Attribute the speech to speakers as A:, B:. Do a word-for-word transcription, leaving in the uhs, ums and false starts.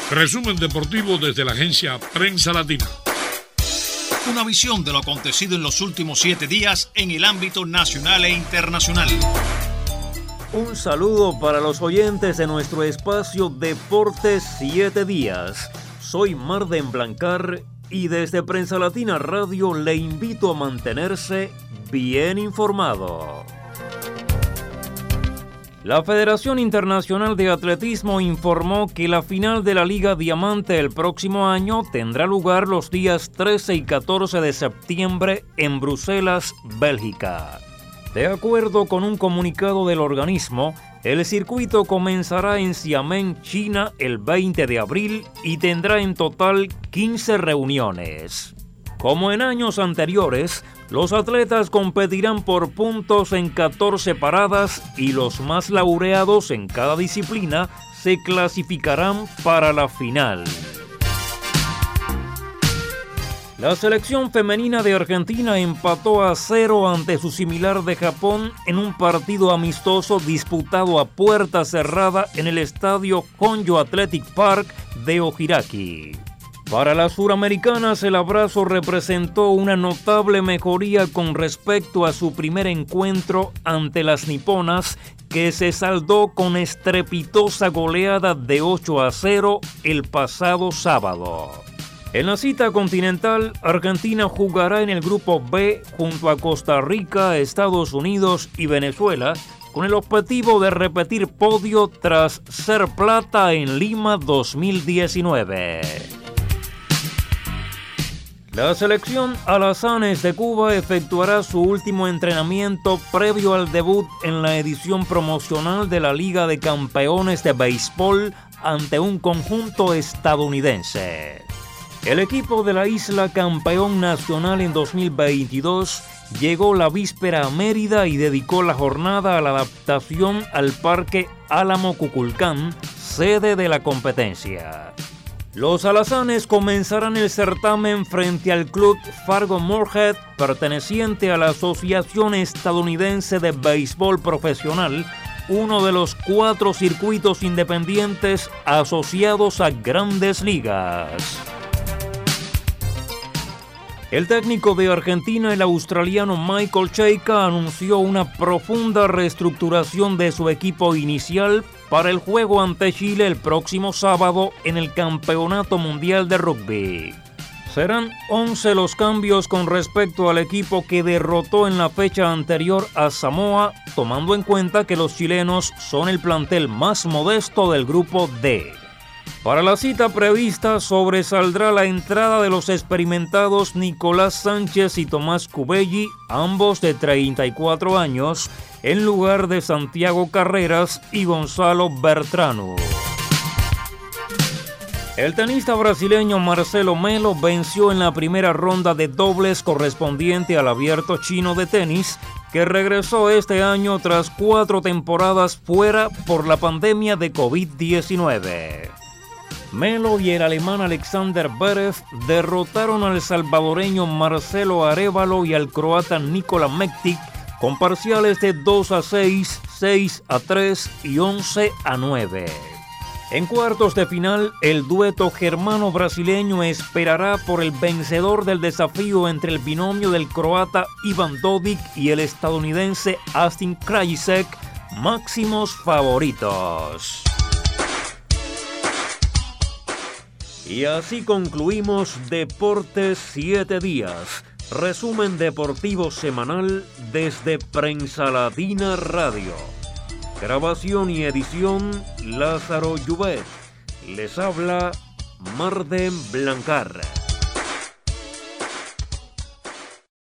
A: Resumen deportivo desde la agencia Prensa Latina.
B: Una visión de lo acontecido en los últimos siete días en el ámbito nacional e internacional.
C: Un saludo para los oyentes de nuestro espacio Deportes siete días. Soy Marden Blancar y desde Prensa Latina Radio le invito a mantenerse bien informado. La Federación Internacional de Atletismo informó que la final de la Liga Diamante el próximo año tendrá lugar los días trece y catorce de septiembre en Bruselas, Bélgica. De acuerdo con un comunicado del organismo, el circuito comenzará en Xiamen, China, el veinte de abril y tendrá en total quince reuniones. Como en años anteriores, los atletas competirán por puntos en catorce paradas y los más laureados en cada disciplina se clasificarán para la final. La selección femenina de Argentina empató a cero ante su similar de Japón en un partido amistoso disputado a puerta cerrada en el estadio Honjo Athletic Park de Ojiraki. Para las suramericanas, el abrazo representó una notable mejoría con respecto a su primer encuentro ante las niponas, que se saldó con estrepitosa goleada de ocho a cero el pasado sábado. En la cita continental, Argentina jugará en el grupo B junto a Costa Rica, Estados Unidos y Venezuela, con el objetivo de repetir podio tras ser plata en Lima dos mil diecinueve. La selección Alazanes de Cuba efectuará su último entrenamiento previo al debut en la edición promocional de la Liga de Campeones de Béisbol ante un conjunto estadounidense. El equipo de la isla, campeón nacional en dos mil veintidós, llegó la víspera a Mérida y dedicó la jornada a la adaptación al Parque Álamo Cuculcán, sede de la competencia. Los alazanes comenzarán el certamen frente al club Fargo Moorhead, perteneciente a la Asociación Estadounidense de Béisbol Profesional, uno de los cuatro circuitos independientes asociados a Grandes Ligas. El técnico de Argentina, el australiano Michael Cheika, anunció una profunda reestructuración de su equipo inicial para el juego ante Chile el próximo sábado en el Campeonato Mundial de Rugby. Serán once los cambios con respecto al equipo que derrotó en la fecha anterior a Samoa, tomando en cuenta que los chilenos son el plantel más modesto del grupo D. Para la cita prevista sobresaldrá la entrada de los experimentados Nicolás Sánchez y Tomás Cubelli, ambos de treinta y cuatro años, en lugar de Santiago Carreras y Gonzalo Bertrano. El tenista brasileño Marcelo Melo venció en la primera ronda de dobles correspondiente al Abierto Chino de tenis, que regresó este año tras cuatro temporadas fuera por la pandemia de covid diecinueve. Melo y el alemán Alexander Zverev derrotaron al salvadoreño Marcelo Arévalo y al croata Nikola Mektic con parciales de dos a seis, seis a tres y once a nueve. En cuartos de final, el dueto germano-brasileño esperará por el vencedor del desafío entre el binomio del croata Ivan Dodig y el estadounidense Austin Krajicek, máximos favoritos. Y así concluimos Deportes siete días, resumen deportivo semanal desde Prensa Latina Radio. Grabación y edición Lázaro Llubet. Les habla Marden Blancar.